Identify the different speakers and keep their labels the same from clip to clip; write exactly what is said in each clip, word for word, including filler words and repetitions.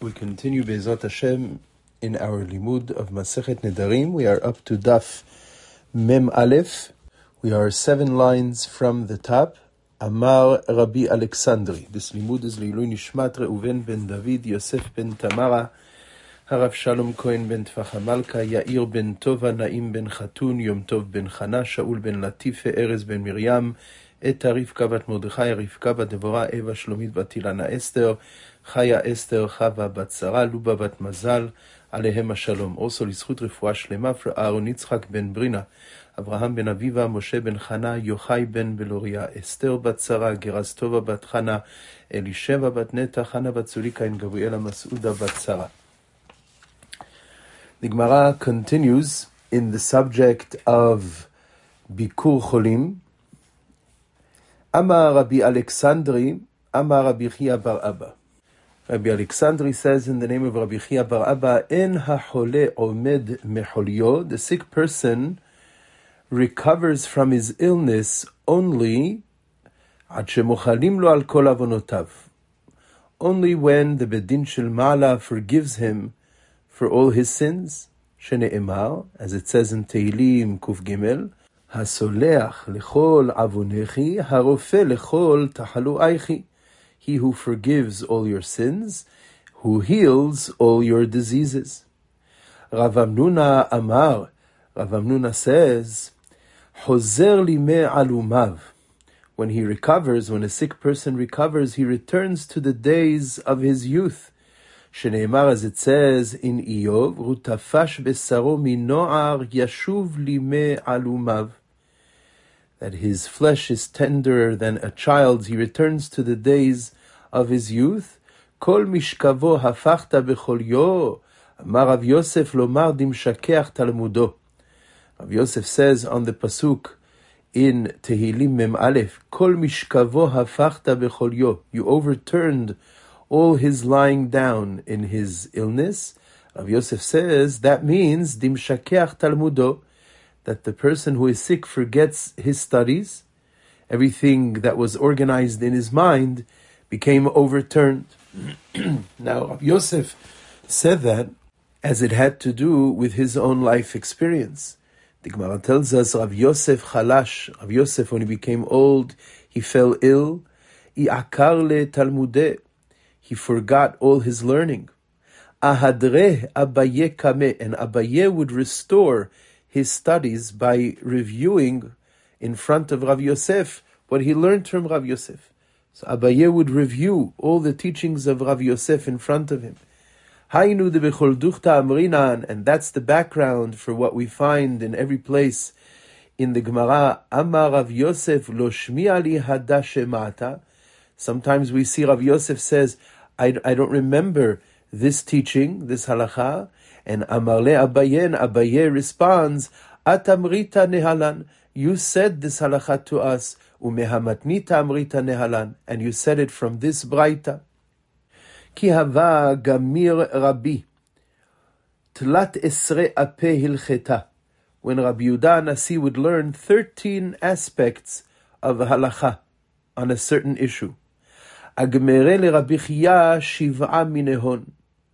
Speaker 1: We continue Be'ezrat Hashem in our limud of Masechet Nedarim. We are up to Daf Mem Aleph. We are seven lines from the top. Amar Rabbi Alexandri. This limud is Leilui Nishmat Reuven ben David, Yosef ben Tamara, Harav Shalom Cohen ben Tfacha Malka, Yair ben Tova, Naim ben Chatun, Yom Tov ben Chana, Shaul ben Latife, Erez ben Miriam, Eta Rivka bat Mordechai, Rivka bat Devorah, Eva Shlomit bat Ilana Esther, Chaya Esther, Chava bat Sarah, Luba bat Mazal, Alehem HaShalom. Also, Lizchut Refuah Shlema for Aaron Yitzchak ben Brina, Abraham ben Aviva, Moshe ben Chana, Yochai ben Beloria, Esther bat Sarah, Geras Tova bat Chana, Elisheva bat Neta, Chana bat Zulika, and Gabriela Masuda bat Sarah. The Gemara continues in the subject of Bikur Cholim. Amar Rabbi Alexandri, Amar Rabbi Chia bar Abba. Rabbi Alexandri says in the name of Rabbi Chia bar Abba, En hachole omed mecholio, the sick person recovers from his illness only ad shemochalim lo al kol avonotav, only when the Bedin shel Ma'ala forgives him for all his sins. Shene'emar, as it says in Tehillim Kuf Gimel, Hasoleach lechol avonechi, harofe lechol tahalu'aichi. He who forgives all your sins, who heals all your diseases. Rav Amnuna Amar, Rav Amnuna says, Hozer lime alumav. When he recovers, when a sick person recovers, he returns to the days of his youth. Shene'emar, as it says in Iyov, Rutafash besaro mino'ar yashuv lime alumav. That his flesh is tenderer than a child's, he returns to the days of his youth. Kol mishkavo hafachta becholyo, Amar Rav Yosef lomar dimshakeach talmudo. Rav Yosef says on the pasuk in Tehillim Mem Aleph, Kol mishkavo hafachta becholyo, you overturned all his lying down in his illness. Rav Yosef says that means dimshakeach talmudo, that the person who is sick forgets his studies. Everything that was organized in his mind became overturned. Now, Rav Yosef said that as it had to do with his own life experience. The Gemara tells us Rav Yosef chalash. Rav Yosef, when he became old, he fell ill. I'akar le talmudeh. He forgot all his learning. Ahadreh Abaye kameh, and Abaye would restore his studies by reviewing in front of Rav Yosef what he learned from Rav Yosef. So Abaye would review all the teachings of Rav Yosef in front of him. Hainu de bechol duchta amrinan, and that's the background for what we find in every place in the Gemara. Amar Rav Yosef lo shmi'a li hadash ma'ata. Sometimes we see Rav Yosef says, I, I don't remember this teaching, this halacha. And Amarle Abaye, Abaye responds, Atamrita nehalan, you said this halacha to us, umehamatnita amrita nehalan, and you said it from this braita. Ki hava gamir Rabbi, tlat esre ape hilcheta. When Rabbi Yehuda Nasi would learn thirteen aspects of halacha on a certain issue. Agmere le Rabbi Chia shiv'a minehon.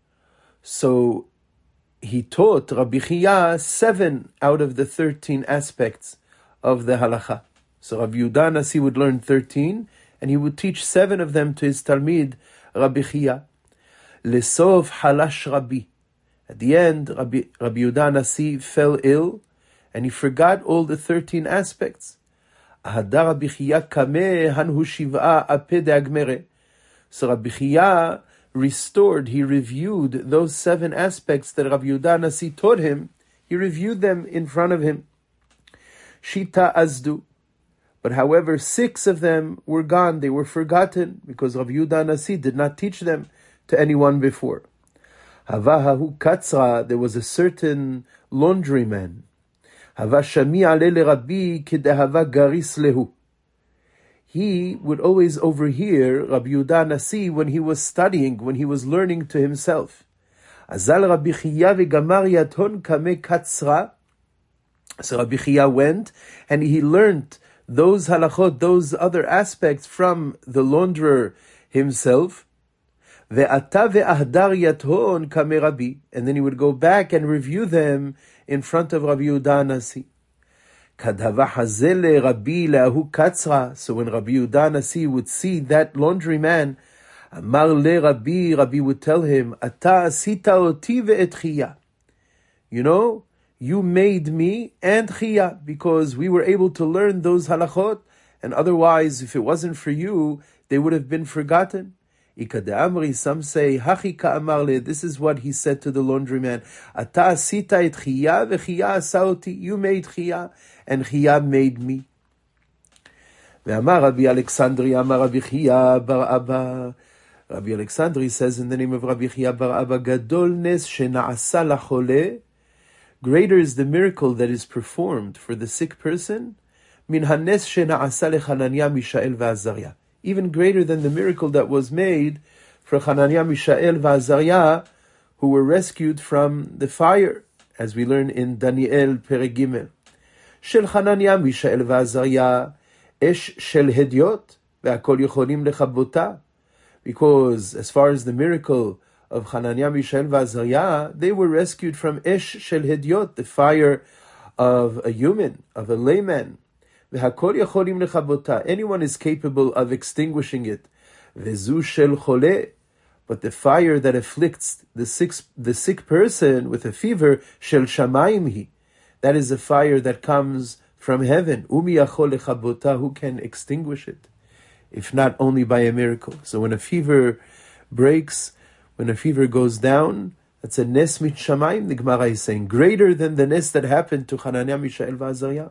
Speaker 1: So he taught Rabbi Chia seven out of the thirteen aspects of the halacha. So Rabbi Yehuda Nasi would learn thirteen, and he would teach seven of them to his talmid, Rabbi Chia. Lesov halash Rabbi. At the end, Rabbi, Rabbi Yehuda Nasi fell ill, and he forgot all the thirteen aspects. Ahadar Rabbi Chia kameh hanhu shiv'a ape de agmere. So Rabbi Chia restored, he reviewed those seven aspects that Rabbi Yehuda Nasi taught him. He reviewed them in front of him. Shita azdu. But however, six of them were gone. They were forgotten because Rabbi Yehuda Nasi did not teach them to anyone before. Havahahu katzra. There was a certain laundryman. Hava shami ale le Rabbi kedehava garis lehu. He would always overhear Rabbi Yehuda Nasi when he was studying, when he was learning to himself. Azal Rabbi Chia v'gamar yaton kame katzra. So Rabbi Chia went and he learned those halachot, those other aspects from the launderer himself. Ve'ata ve'ahdar yathon kame Rabbi. And then he would go back and review them in front of Rabbi Yehuda Nasi. Kadava hazele Rabbi le'ahu katzra. So when Rabbi Yehuda Nasi would see that laundryman, Amar le Rabbi, Rabbi would tell him, Ata asita oti ve'et chiya. You know, you made me and chiya, because we were able to learn those halachot, and otherwise, if it wasn't for you, they would have been forgotten. Ikade Amri, some say, Hachika Amar le, this is what he said to the laundryman, Ata asita et chiya ve'chiya asaoti. You made chiya, and chiya made me. Ve'amar Rabbi Alexandri, Amar Rabbi Chiya bar Abba. Rabbi Alexandri says in the name of Rabbi Chiya bar Abba, Gadol nes shena'asa lachole. Greater is the miracle that is performed for the sick person, min hanes shena'asa leChananya, Mishael ve'Azariah. Even greater than the miracle that was made for Hananiah, Mishael ve'Azariah, who were rescued from the fire, as we learn in Daniel Perek Gimel. Shel Hananiah, Mishael ve'Azariah, esh shel hediot, ve'akol yocholim lechabota. Because as far as the miracle of Hananiah, Mishael, ve'Azariah, they were rescued from Esh Shel Hediot, the fire of a human, of a layman. Ve'hakol yacholim lechabota. Anyone is capable of extinguishing it. Ve'zu shel chole. But the fire that afflicts the sick, the sick person with a fever, shel shamayim hi. That is a fire that comes from heaven. Umi yachol lechabota. Who can extinguish it? If not only by a miracle. So when a fever breaks, when a fever goes down, that's a nes mit shamayim, the Gemara is saying, greater than the nes that happened to Hananiah, Mishael, ve'Azariah.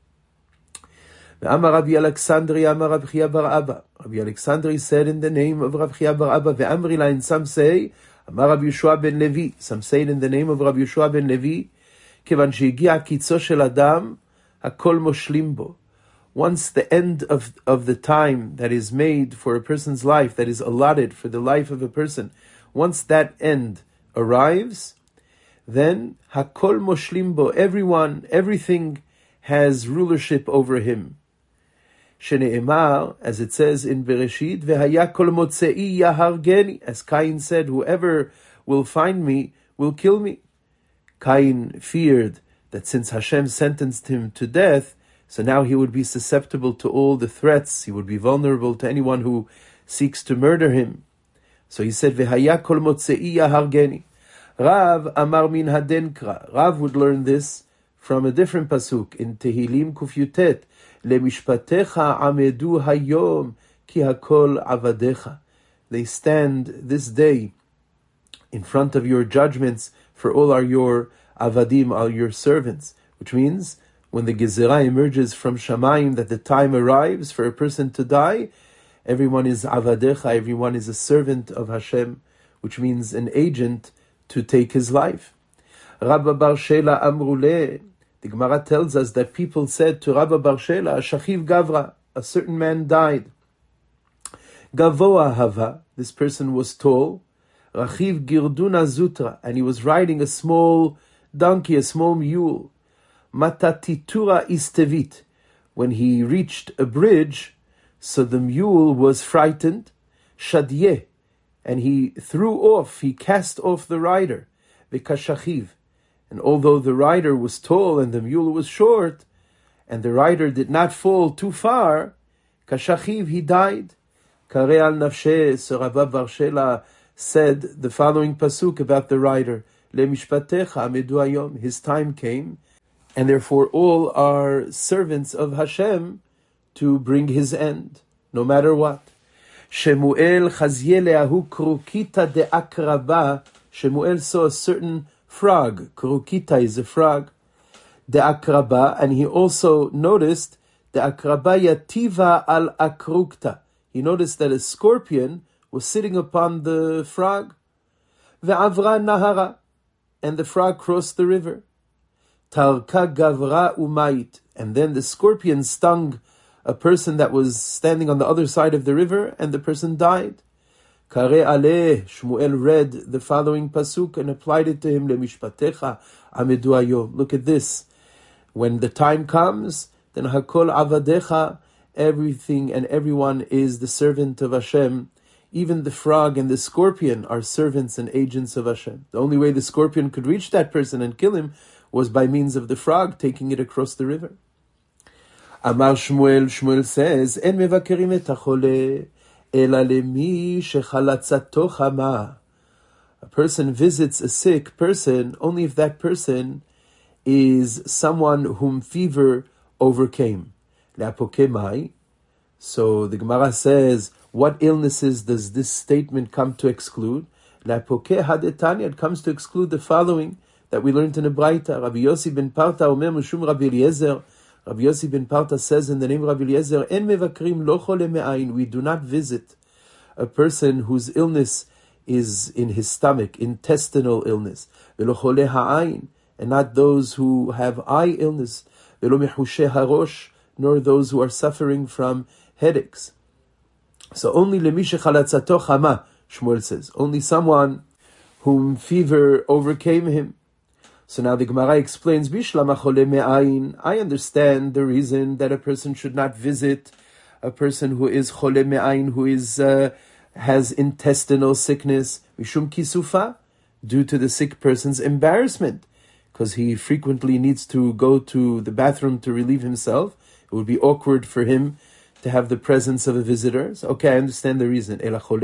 Speaker 1: Amar Rabbi Alexandri, Amar Rabbi Chiya bar Abba. Rabbi Alexandri said in the name of Rabbi Chiya bar Abba, ve'amri la, and some say, Amar Rabbi Yeshua ben Levi. Some say it in the name of Rabbi Yeshua ben Levi, kevan shehigia kitzo shel adam, hakol moshlim bo. Once the end of, of the time that is made for a person's life, that is allotted for the life of a person, once that end arrives, then hakol moshlim bo, everyone, everything has rulership over him. Shene'emar, as it says in Bereshit, v'haya kol motzei yahargeni, as Cain said, whoever will find me will kill me. Cain feared that since Hashem sentenced him to death, so now he would be susceptible to all the threats. He would be vulnerable to anyone who seeks to murder him. So he said, "V'haya kol motzei yahargeni." Rav amar min hadenkra. Rav would learn this from a different pasuk in Tehillim Kuf Yutet. Lemishpatecha amedu hayom ki hakol avadecha. They stand this day in front of your judgments, for all are your avadim, are your servants. Which means, when the Gezerah emerges from Shamayim, that the time arrives for a person to die, everyone is avadecha, everyone is a servant of Hashem, which means an agent to take his life. Rabba bar Shela amrule. The Gemara tells us that people said to Rabba bar Shela, Shachiv Gavra, a certain man died. Gavoa hava, this person was tall. Rachiv girduna zutra, and he was riding a small donkey, a small mule. Matatitura istevit. When he reached a bridge, so the mule was frightened. Shadye, and he threw off, he cast off the rider. V'kashachiv. And although the rider was tall and the mule was short, and the rider did not fall too far, kashachiv, he died. Kare al nafshe, so Rabba bar Shela said the following pasuk about the rider. Lemishpatecha amedu hayom. His time came, and therefore all are servants of Hashem to bring his end, no matter what. Shemuel chazye leahu krukita de akraba. Shemuel saw a certain frog. Krukita is a frog. De akraba, and he also noticed de akraba yativa al akrukta. He noticed that a scorpion was sitting upon the frog. Ve'avra nahara, and the frog crossed the river. Tarka gavra umayit, and then the scorpion stung a person that was standing on the other side of the river, and the person died. Kare aleh, Shmuel read the following pasuk and applied it to him. Lemishpatecha amedu hayom. Look at this. When the time comes, then hakol avadecha, everything and everyone is the servant of Hashem. even the frog and the scorpion are servants and agents of Hashem. The only way the scorpion could reach that person and kill him was by means of the frog taking it across the river. Amar Shmuel, Shmuel says, En mevakerim et hachole, ela lemi shechalatzato chama. A person visits a sick person only if that person is someone whom fever overcame. Le'apokemai. So the Gemara says, what illnesses does this statement come to exclude? Le'apokeh hadetanya, it comes to exclude the following that we learned in the Braita. Rabbi Yossi ben Parta omer mishum Rabbi Eliezer. Rabbi Yossi ben Parta says in the name of Rabbi Eliezer, En mevakrim lo chole me'ayin. We do not visit a person whose illness is in his stomach, intestinal illness. Velo chole ha'ayin, and not those who have eye illness. Velo mechushe harosh, nor those who are suffering from headaches. So only lemishe chalatzato chama, Shmuel says, only someone whom fever overcame him. So now the Gemara explains, Bishlama chole me'ayin. I understand the reason that a person should not visit a person who is chole me'ayin, who is uh, has intestinal sickness, mishum kisufa, due to the sick person's embarrassment, because he frequently needs to go to the bathroom to relieve himself. It would be awkward for him to have the presence of a visitor. So, okay, I understand the reason.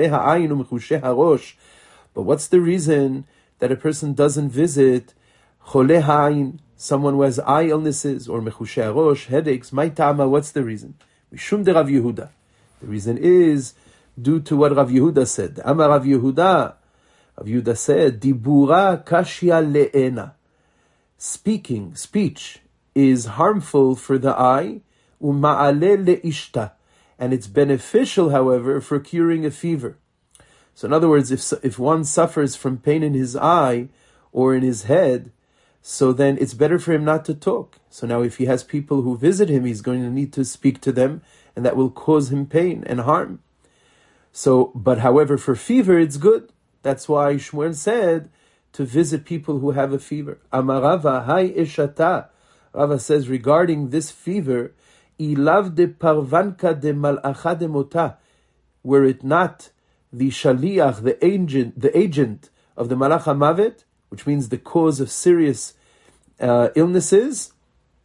Speaker 1: But what's the reason that a person doesn't visit chole ha'ayin, someone who has eye illnesses, or mechushe harosh, headaches? My tama, what's the reason? Mishum de Rav Yehuda. The reason is due to what Rav Yehuda said. Amar Rav Yehuda. Rav Yehuda said, Dibura kashya le'ena. Speaking, speech, is harmful for the eye, uma'ale le'ishta, and it's beneficial, however, for curing a fever. So in other words, if if one suffers from pain in his eye or in his head, so then it's better for him not to talk. So now if he has people who visit him, he's going to need to speak to them, and that will cause him pain and harm. So, but however, for fever, it's good. That's why Shmuel said to visit people who have a fever. Amarava hai eshata. Rava says regarding this fever, ilav de parvanka de malacha de mota. Were it not the shaliach, the agent, the agent of the malach hamavet, which means the cause of serious uh, illnesses,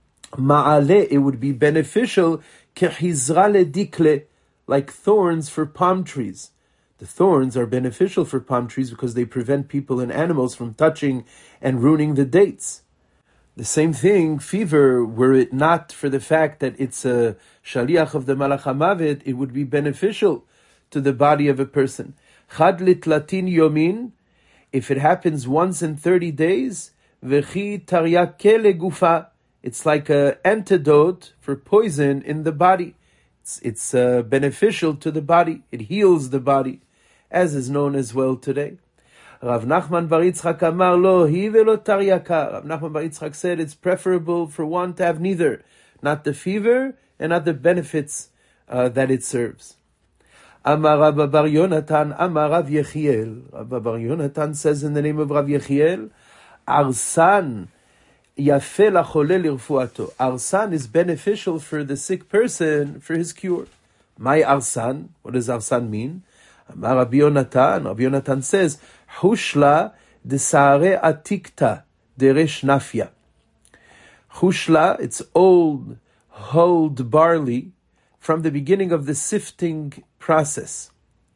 Speaker 1: ma'ale, it would be beneficial, kehizra le dikle, like thorns for palm trees. The thorns are beneficial for palm trees because they prevent people and animals from touching and ruining the dates. The same thing, fever, were it not for the fact that it's a shaliach of the malach hamavet, it would be beneficial to the body of a person. Chad litlatin yomin, if it happens once in thirty days, v'chi taryake legufa, it's like an antidote for poison in the body. It's, it's uh, beneficial to the body. It heals the body, as is known as well today. Rav Nachman bar Yitzchak amar lo hi velo taryaka. Rav Nachman bar Yitzchak said it's preferable for one to have neither, not the fever and not the benefits uh, that it serves. Amar Rabba bar Yonatan, Amar Rav Yechiel. Rabba bar Yonatan says in the name of Rav Yechiel, Arsan yafeh lachole lirfuato. Arsan is beneficial for the sick person for his cure. My arsan, what does arsan mean? Amar Rabbi Yonatan, Rabbi Yonatan says, Hushla de sare atikta deresh nafya. Hushla, it's old, hulled barley from the beginning of the sifting process.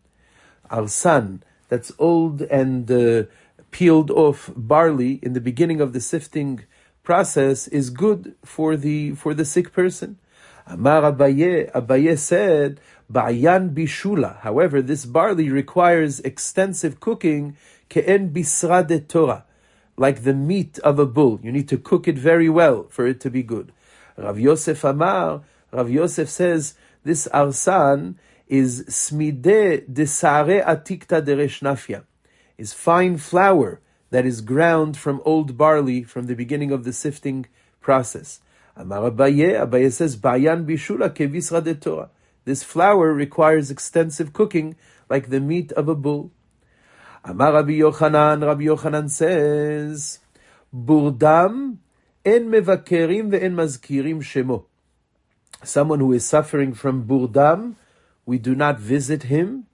Speaker 1: Arsan, that's old and uh, peeled off barley in the beginning of the sifting process, is good for the for the sick person. Amar Abaye, Abaye said, Ba'yan bishula. However, this barley requires extensive cooking, ke'en bisra de Torah, like the meat of a bull. You need to cook it very well for it to be good. Rav Yosef Amar, Rav Yosef says, this arsan is smide de sare atikta de reshnafia, is fine flour that is ground from old barley from the beginning of the sifting process. Amar Abaye, Abaye says, Bayan bishula kevisra de Torah. This flour requires extensive cooking, like the meat of a bull. Amar Rabbi Yochanan, Rabbi Yochanan says, Burdam en mevakerim ve'en mazkirim shemo. Someone who is suffering from burdam, we do not visit him,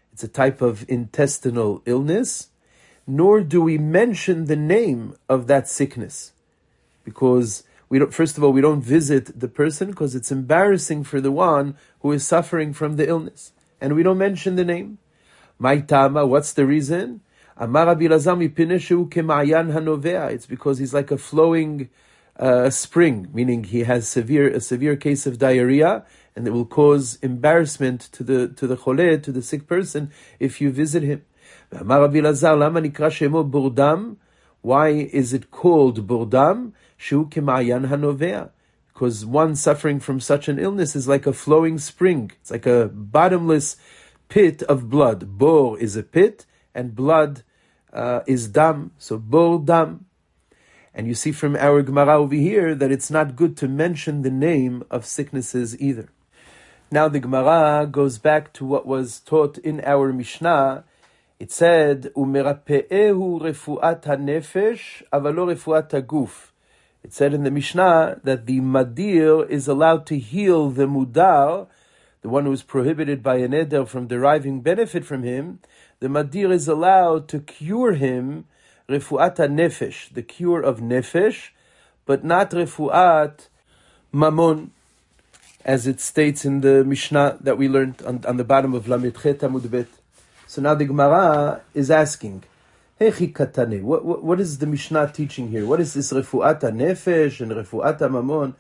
Speaker 1: It's a type of intestinal illness, nor do we mention the name of that sickness. Because we don't, first of all, we don't visit the person because it's embarrassing for the one who is suffering from the illness. And we don't mention the name. Maitama, what's the reason? Amar Rabbi Elazar mipnei shehu kema'ayan hanovea. It's because he's like a flowing uh, spring, meaning he has severe a severe case of diarrhea, and it will cause embarrassment to the to the chole, to the sick person, if you visit him. Amar Rabbi Elazar, lama nikra shemo burdam? Why is it called burdam? Shehu kema'ayan hanovea. Because one suffering from such an illness is like a flowing spring. It's like a bottomless pit of blood. Bor is a pit, and blood uh, is dam. So bor dam. And you see from our Gemara over here that it's not good to mention the name of sicknesses either. Now the Gemara goes back to what was taught in our Mishnah. It said, "Umerape'ehu refuat hanefesh, avalo refuat haguf." It said in the Mishnah that the madir is allowed to heal the mudar, the one who is prohibited by an eder from deriving benefit from him. The madir is allowed to cure him, refuat nefesh, the cure of nefesh, but not refuat mamon, as it states in the Mishnah that we learned on, on the bottom of Lamed Chet Amud Bet. So now the Gemara is asking, Hechi katane, what, what, what is the Mishnah teaching here? What is this refuat nefesh and refuat mamon?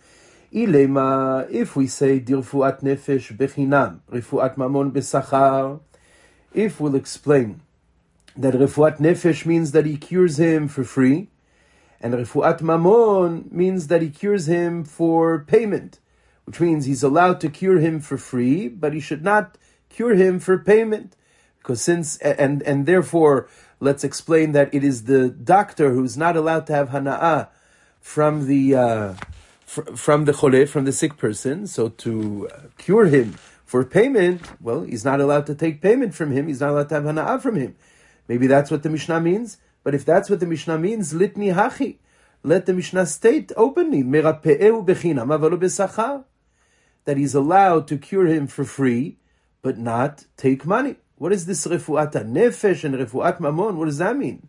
Speaker 1: Ilema, if we say dirfuat nefesh bechinam, refuat mamon besachar, if we'll explain that refuat nefesh means that he cures him for free, and refuat mamon means that he cures him for payment, which means he's allowed to cure him for free, but he should not cure him for payment. Because since, and, and therefore, let's explain that it is the doctor who's not allowed to have hana'ah from the, uh, fr- from the chole, from the sick person. So to uh, cure him for payment, well, he's not allowed to take payment from him. He's not allowed to have hana'ah from him. Maybe that's what the Mishnah means. But if that's what the Mishnah means, litni hachi. Let the Mishnah state openly, merape'ehu bechinam avalo besachar, that he's allowed to cure him for free, but not take money. What is this refuat nefesh and refuat mamon? What does that mean?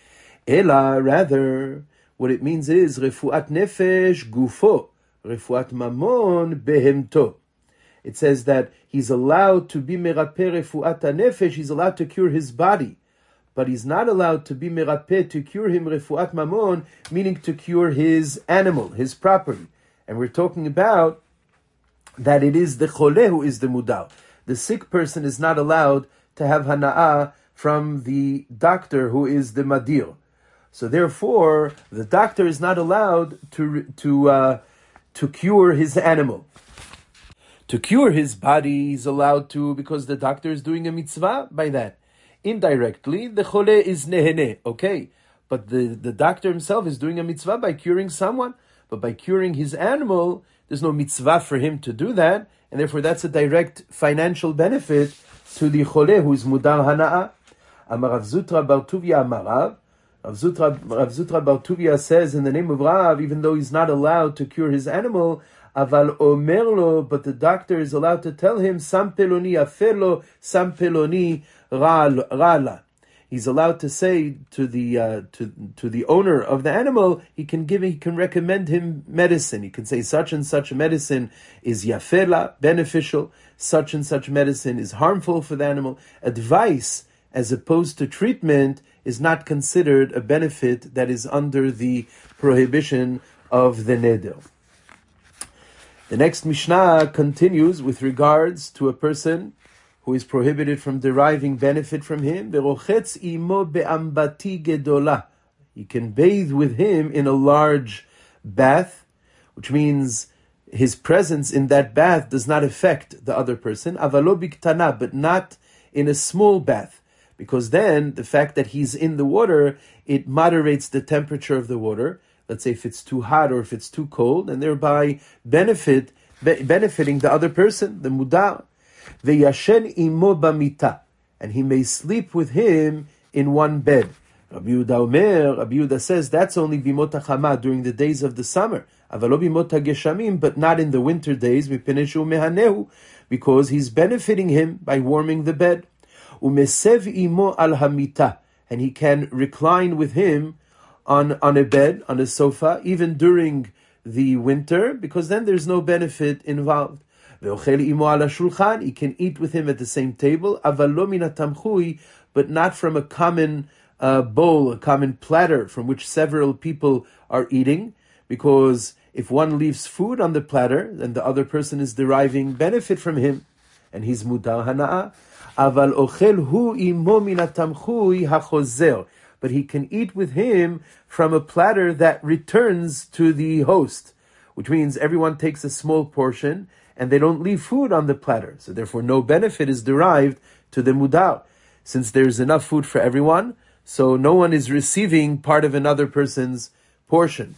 Speaker 1: Ela, rather, what it means is refuat nefesh gufo, refuat mamon behemto. It says that he's allowed to be merape refuat nefesh, he's allowed to cure his body, but he's not allowed to be merape to cure him refuat mamon, meaning to cure his animal, his property. And we're talking about that it is the chole who is the mudar. The sick person is not allowed to have hana'ah from the doctor who is the madir. So therefore, the doctor is not allowed to to uh, to cure his animal. To cure his body, he's allowed to, because the doctor is doing a mitzvah by that. Indirectly, the chole is nehene, okay? But the, the doctor himself is doing a mitzvah by curing someone. But by curing his animal, there's no mitzvah for him to do that, and therefore that's a direct financial benefit to the chole who is mudar hana'ah. Amar Rav Zutra bar Tuvia Amarav. Rav Zutra, Rav Zutra bar Tuvia says in the name of Rav, even though he's not allowed to cure his animal, aval omerlo, but the doctor is allowed to tell him, sam peloni afelo, sam peloni rala. He's allowed to say to the uh, to to the owner of the animal, he can give he can recommend him medicine. He can say such and such medicine is yafela, beneficial. Such and such medicine is harmful for the animal. Advice, as opposed to treatment, is not considered a benefit that is under the prohibition of the neder. The next Mishnah continues with regards to a person who is prohibited from deriving benefit from him. Verochetz imo be'ambati gedola. He can bathe with him in a large bath, which means his presence in that bath does not affect the other person. Avalo biktana, but not in a small bath, because then the fact that he's in the water, it moderates the temperature of the water. Let's say if it's too hot or if it's too cold, and thereby benefit be, benefiting the other person, the mudar. V'yashen imo bamita, and he may sleep with him in one bed. Rabbi Yehuda Omer, Rabbi Yehuda says that's only bimot hachama, during the days of the summer. Avalo bimot hageshamim, but not in the winter days, mipeneshu mehanehu, because he's benefiting him by warming the bed. Umesev imo al hamita, and he can recline with him on, on a bed, on a sofa, even during the winter, because then there's no benefit involved. Ve'ochel imo ala shulchan, he can eat with him at the same table, aval lo min hatamchui, but not from a common uh, bowl, a common platter from which several people are eating, because if one leaves food on the platter, then the other person is deriving benefit from him, and he's mudar hana'ah. Aval ochel hu imo min hatamchui hachozer, but he can eat with him from a platter that returns to the host, which means everyone takes a small portion and they don't leave food on the platter. So therefore no benefit is derived to the mudar. Since there's enough food for everyone, so no one is receiving part of another person's portion.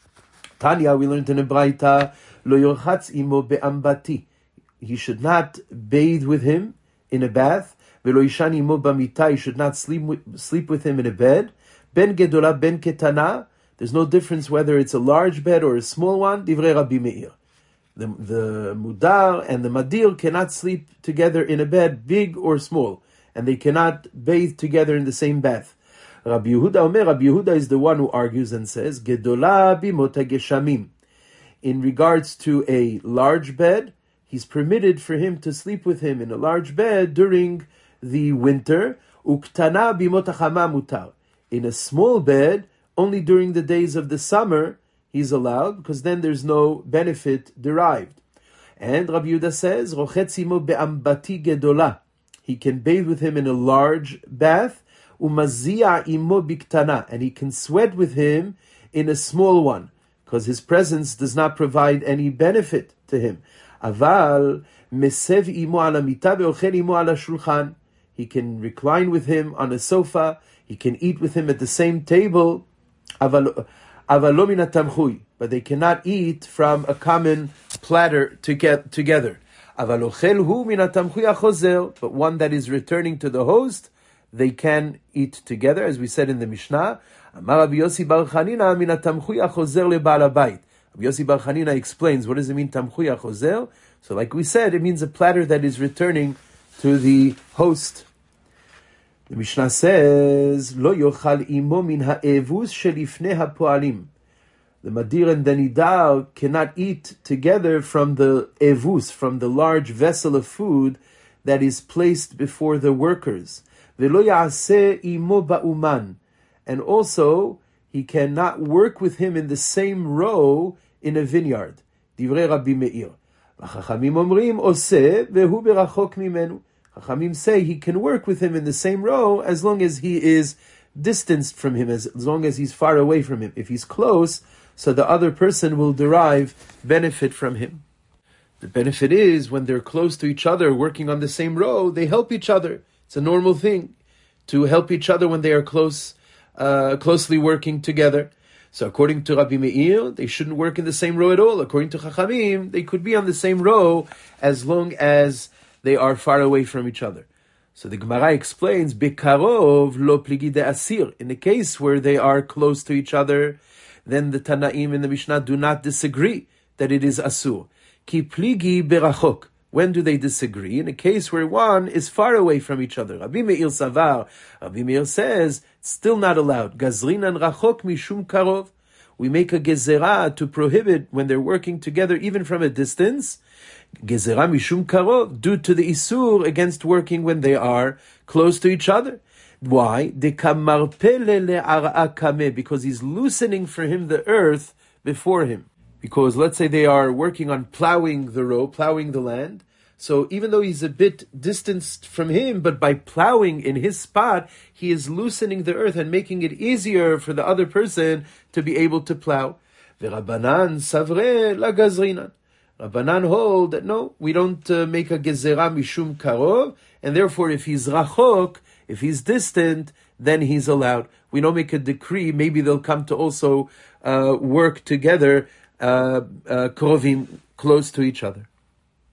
Speaker 1: Tanya, we learned in a Braita, lo yorchatz imo be'ambati. He should not bathe with him in a bath. Velo yishan imo b'mita. He should not sleep with, sleep with him in a bed. Ben gedola ben ketana. There's no difference whether it's a large bed or a small one. Divrei Rabbi Meir. The, the mudar and the madir cannot sleep together in a bed, big or small, and they cannot bathe together in the same bath. Rabbi Yehuda Omer, Rabbi Yehuda is the one who argues and says, Gedola bimota geshamim. In regards to a large bed, he's permitted for him to sleep with him in a large bed during the winter. Uktana bimota chama mutar. In a small bed, only during the days of the summer, he's allowed, because then there's no benefit derived. And Rabbi Yehuda says, Rochetz imo be'ambati gedola. He can bathe with him in a large bath, umazia imo biktana, and he can sweat with him in a small one, because his presence does not provide any benefit to him. Aval mesev imo ala mita ve'ochel imo ala shulchan. He can recline with him on a sofa, he can eat with him at the same table, aval avalo min hatamchui, but they cannot eat from a common platter to get together. But one that is returning to the host, they can eat together, as we said in the Mishnah. Rabbi Yossi Bar Chanina explains, what does it mean, tamchui achozer? So like we said, it means a platter that is returning to the host. The Mishnah says, Lo yochal imo min ha'evus shelifnei ha'poalim. The Madir and the Nidar cannot eat together from the evus, from the large vessel of food that is placed before the workers. Velo ya'aseh imo ba'uman. And also, he cannot work with him in the same row in a vineyard. Divrei Rabbi Meir. V'chachamim omrim oseh vehu berachok mimenu. Chachamim say he can work with him in the same row as long as he is distanced from him, as, as long as he's far away from him. If he's close, so the other person will derive benefit from him. The benefit is when they're close to each other, working on the same row, they help each other. It's a normal thing to help each other when they are close, uh, closely working together. So according to Rabbi Meir, they shouldn't work in the same row at all. According to Chachamim, they could be on the same row as long as they are far away from each other. So the Gemara explains, Bekarov lo pligi de asir. In the case where they are close to each other, then the Tanaim in the Mishnah do not disagree that it is asur. Ki pligi berachok. When do they disagree? In a case where one is far away from each other. Rabbi Meir savar. Rabbi Meir says, it's still not allowed. Gazrinan rachok mishum karov. We make a gezerah to prohibit when they're working together, even from a distance. Gezerah mishum karov, due to the isur against working when they are close to each other. Why? Because he's loosening for him the earth before him. Because let's say they are working on plowing the row, plowing the land. So even though he's a bit distanced from him, but by plowing in his spot, he is loosening the earth and making it easier for the other person to be able to plow. V'Rabbanan savre la gazrinan. Rabbanan hold that no, we don't uh, make a gezerah mishum karov, and therefore if he's rachok, if he's distant, then he's allowed. We don't make a decree. Maybe they'll come to also uh, work together, uh, uh, krovim, close to each other.